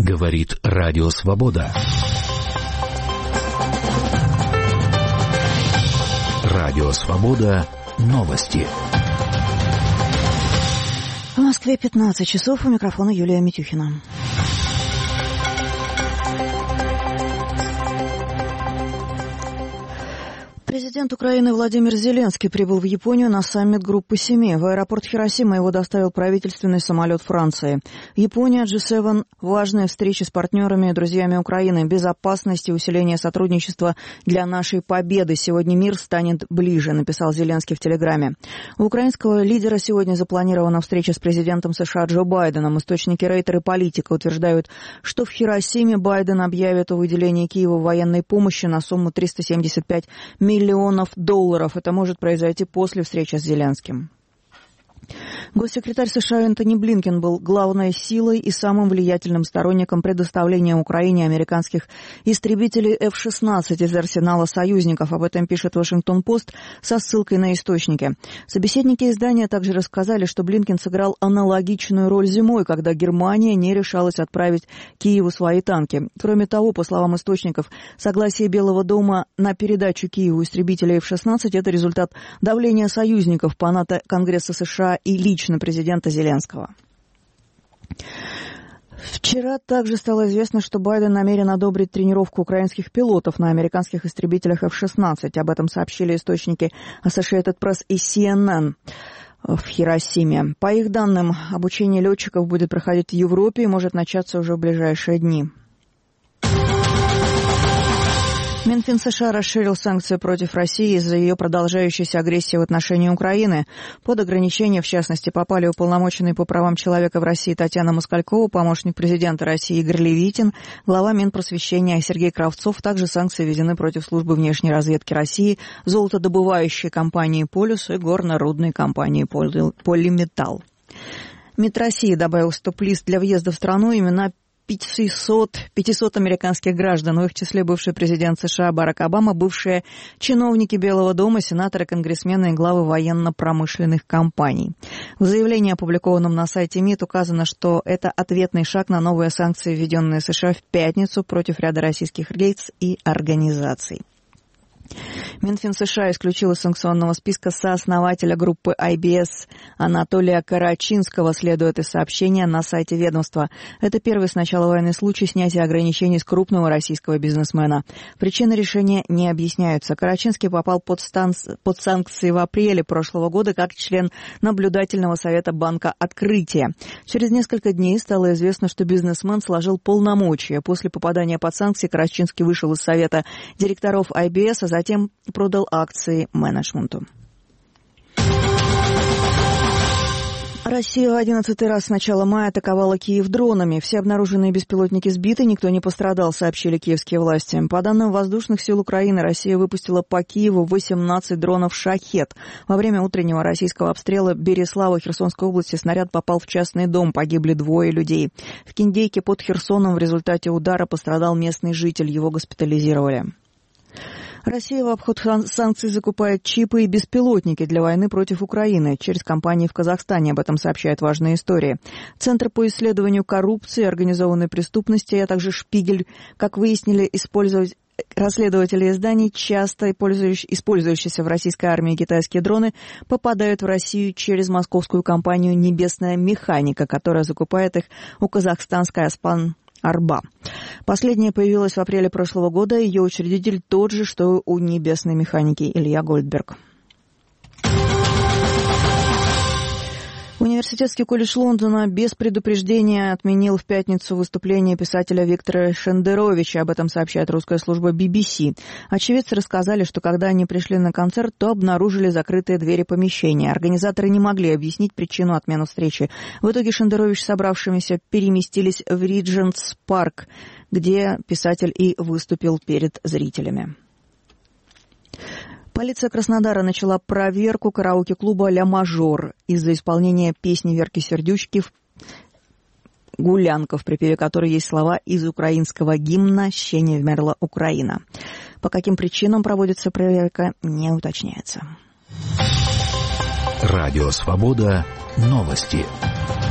Говорит Радио Свобода. Радио Свобода. Новости. В Москве 15 часов. У микрофона Юлия Митюхина. Президент Украины Владимир Зеленский прибыл в Японию на саммит Группы Семи. В аэропорт Хиросима его доставил правительственный самолет Франции. Япония, G7 – важные встречи с партнерами и друзьями Украины, безопасность и усиление сотрудничества для нашей победы. Сегодня мир станет ближе, написал Зеленский в Телеграме. У украинского лидера сегодня запланирована встреча с президентом США Джо Байденом. Источники Рейтер и Политика утверждают, что в Хиросиме Байден объявит о выделении Киеву военной помощи на сумму $375 миллионов. Это может произойти после встречи с Зеленским. Госсекретарь США Энтони Блинкен был главной силой и самым влиятельным сторонником предоставления Украине американских истребителей F-16 из арсенала союзников. Об этом пишет Вашингтон-Пост со ссылкой на источники. Собеседники издания также рассказали, что Блинкен сыграл аналогичную роль зимой, когда Германия не решалась отправить Киеву свои танки. Кроме того, по словам источников, согласие Белого дома на передачу Киеву истребителей F-16 – это результат давления союзников по НАТО, Конгресса США и лично президента Зеленского. Вчера также стало известно, что Байден намерен одобрить тренировку украинских пилотов на американских истребителях F-16. Об этом сообщили источники Associated Press и CNN в Хиросиме. По их данным, обучение летчиков будет проходить в Европе и может начаться уже в ближайшие дни. Минфин США расширил санкции против России из-за ее продолжающейся агрессии в отношении Украины. Под ограничения, в частности, попали уполномоченный по правам человека в России Татьяна Москалькова, помощник президента России Игорь Левитин, глава Минпросвещения Сергей Кравцов. Также санкции введены против службы внешней разведки России, золотодобывающей компании «Полюс» и горно-рудной компании «Полиметалл». МИД России добавил в стоп-лист для въезда в страну имена 500 американских граждан, в их числе бывший президент США Барак Обама, бывшие чиновники Белого дома, сенаторы, конгрессмены и главы военно-промышленных компаний. В заявлении, опубликованном на сайте МИД, указано, что это ответный шаг на новые санкции, введенные США в пятницу против ряда российских лиц и организаций. Минфин США исключил из санкционного списка сооснователя группы IBS Анатолия Карачинского, следует из сообщения на сайте ведомства. Это первый с начала войны случай снятия ограничений с крупного российского бизнесмена. Причины решения не объясняются. Карачинский попал под санкции в апреле прошлого года как член наблюдательного совета Банка Открытия. Через несколько дней стало известно, что бизнесмен сложил полномочия. После попадания под санкции Карачинский вышел из совета директоров IBS, а затем продал акции менеджменту. Россия в 11-й раз с начала мая атаковала Киев дронами. Все обнаруженные беспилотники сбиты, никто не пострадал, сообщили киевские власти. По данным воздушных сил Украины, Россия выпустила по Киеву 18 дронов «Шахед». Во время утреннего российского обстрела Береслава Херсонской области снаряд попал в частный дом, погибли 2 людей. В Киндейке под Херсоном в результате удара пострадал местный житель, его госпитализировали. Россия в обход санкций закупает чипы и беспилотники для войны против Украины через компании в Казахстане. Об этом сообщает «Важная история». Центр по исследованию коррупции и организованной преступности, а также «Шпигель», как выяснили расследователи изданий, часто использующиеся в российской армии китайские дроны попадают в Россию через московскую компанию «Небесная механика», которая закупает их у казахстанской «Аспан Арба». Последняя появилась в апреле прошлого года. Ее учредитель тот же, что у «Небесной механики» Илья Гольдберг. Университетский колледж Лондона без предупреждения отменил в пятницу выступление писателя Виктора Шендеровича. Об этом сообщает русская служба BBC. Очевидцы рассказали, что когда они пришли на концерт, то обнаружили закрытые двери помещения. Организаторы не могли объяснить причину отмены встречи. В итоге Шендерович с собравшимися переместились в Риджентс Парк, где писатель и выступил перед зрителями. Полиция Краснодара начала проверку караоке-клуба «Ля Мажор» из-за исполнения песни Верки Сердючки «Гулянка», в припеве которой есть слова из украинского гимна «Ще не вмерла Украина». По каким причинам проводится проверка, не уточняется. Радио Свобода. Новости.